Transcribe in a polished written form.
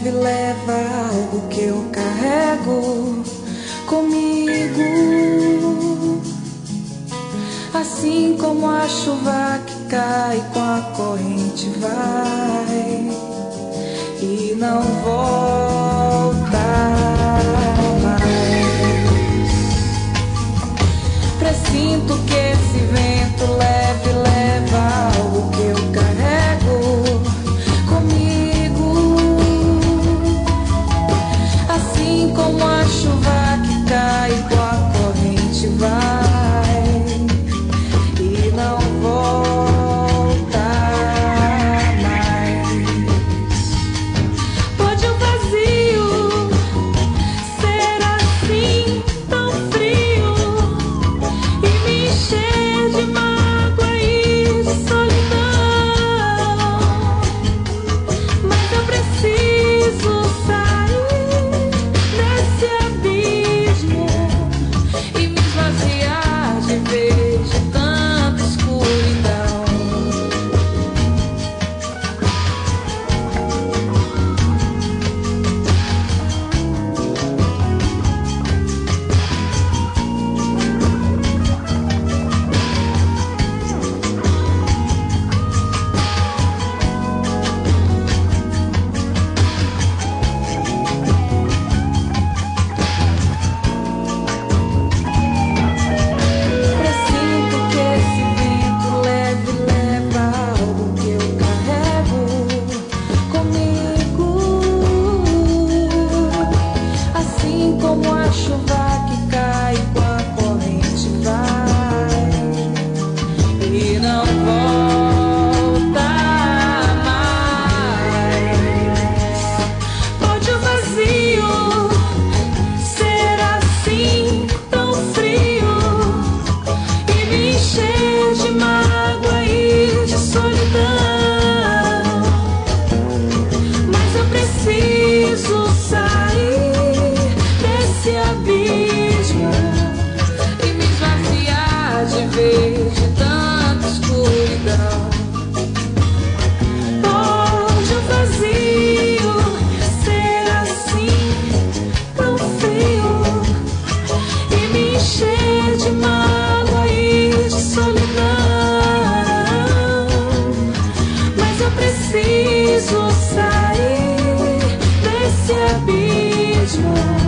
leve leva algo que eu carrego comigo, assim como a chuva que cai com a corrente vai e não volta mais. Presinto que esse vento leve leva algo que eu carrego comigo, assim como a chuva que cai com a corrente vai e não volta mais. Pode o vazio ser assim tão frio e me encher de mágoa e de solidão, mas eu preciso sair desse abismo e me esvaziar de vez de tanta escuridão. Presinto que esse vento leve leva algo que eu carrego comigo, assim como a chuva que cai com a corrente vai e não volta mais. Pode o vazio ser assim tão frio e me encher de mágoa e de solidão, mas eu preciso sair desse abismo e me esvaziar de vez de tanta escuridão. Pode o vazio ser assim tão frio e me encher de mágoa e de solidão, mas eu preciso sair desse abismo